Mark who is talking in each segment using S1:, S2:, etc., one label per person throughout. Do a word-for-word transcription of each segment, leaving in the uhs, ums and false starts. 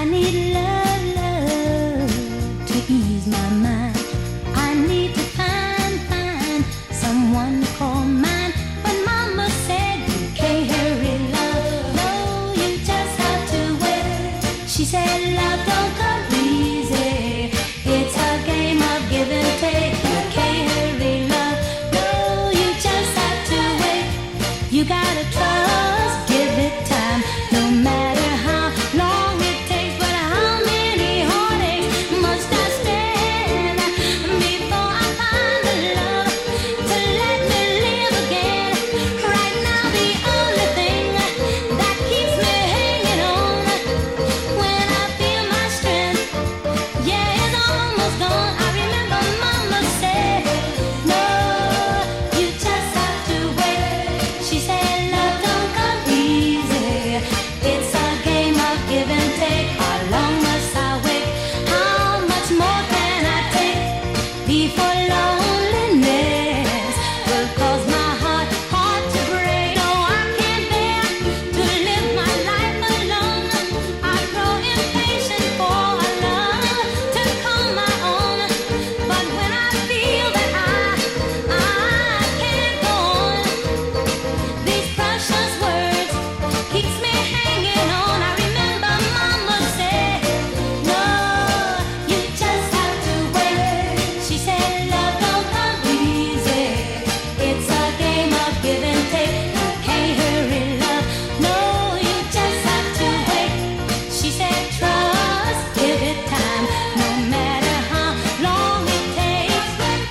S1: need love, love to ease my mind. I need to find, find someone to call mine. But Mama said you can't hurry love. No, you just have to wait. She said love don't come easy. It's a game of give and take. You can't hurry love. No, you just have to wait. You gotta trust, give it time. No matter how long it takes, but how many heartaches must I stand before I find the love to let me live again? Right now the only thing that keeps me hanging on when I feel my strength, yeah, it's almost gone. I remember Mama said, no, you just have to wait. She said love don't come easy. It's a game of give and take. How long must I wait? How much more can I take before loneliness will cause my heart, heart to break? No, I can't bear to live my life alone. I grow impatient for a love to call my own. But when I feel that I, I can't go on, these precious words keeps me hanging on. I remember Mama said, no, you just have to wait. She said love don't come easy. It's a game of give and take. You can't hurry love. No, you just have to wait. She said trust, give it time. No matter how long it takes.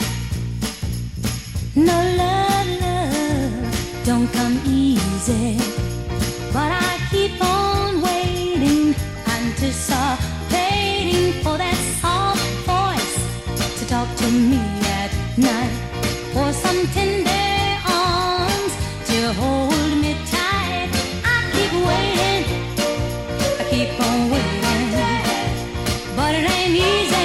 S1: No love, love don't come easy. But I keep on waiting, anticipating for that soft voice to talk to me at night, for some tender arms to hold me tight. I keep waiting, I keep on waiting, but it ain't easy.